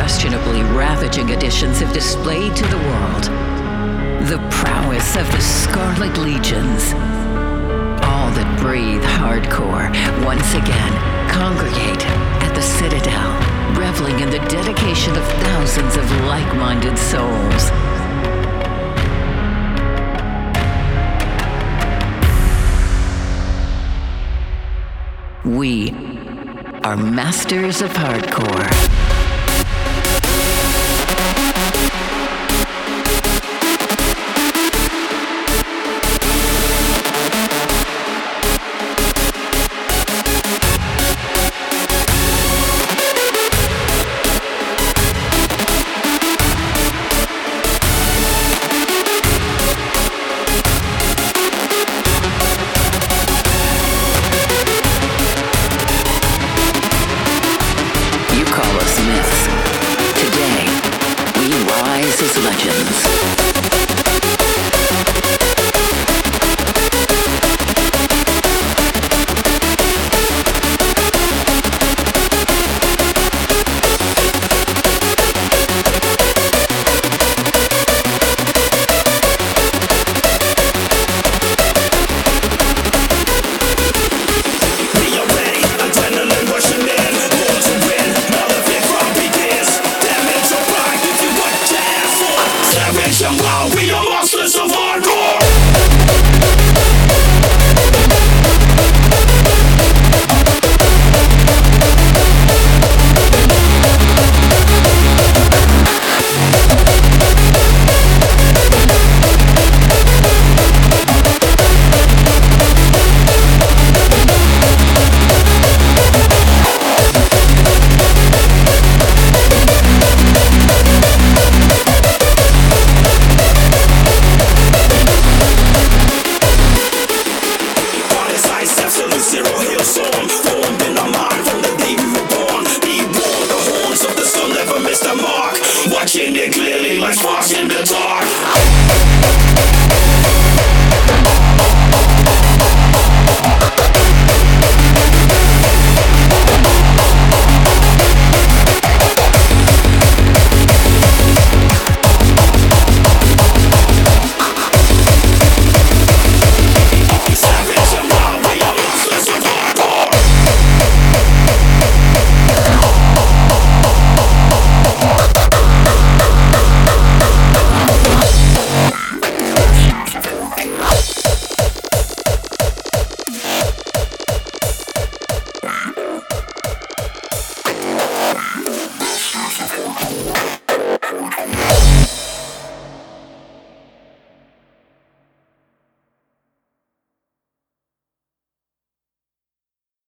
unquestionably ravaging editions have displayed to the world the prowess of the Scarlet Legions. All that breathe hardcore once again congregate at the Citadel, reveling in the dedication of thousands of like-minded souls. We are masters of hardcore.